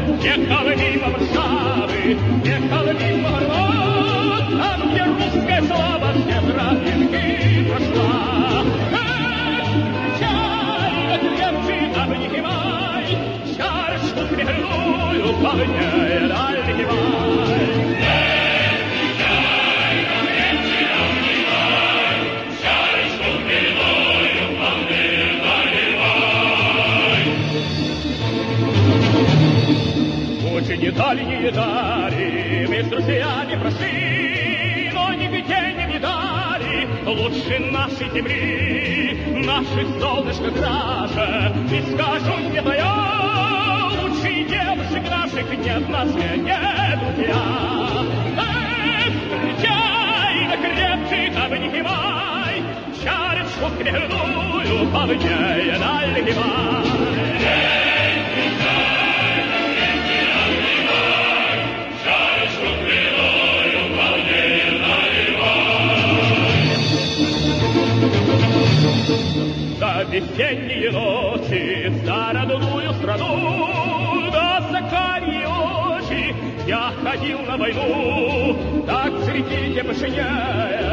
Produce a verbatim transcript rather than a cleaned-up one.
ехала мимо Варшавы, ехала мимо Орла, там, где русская слава все тропинки прошла. Эх, чай, крепче обнимай, чарочку смирную полнее наливай. Не дали, не дали, мы с друзьями прошли, но нигде не видали лучше нашей земли, наших солнышко краше. И скажу мне твоя, лучшие девушек наших нет на свете, друзья. Эх, встречай, да крепче обнимай, чарочку хмельную полнее наливай. За весенние ночи, за родную страну, да за карие очи я ходил на войну, так среди темшине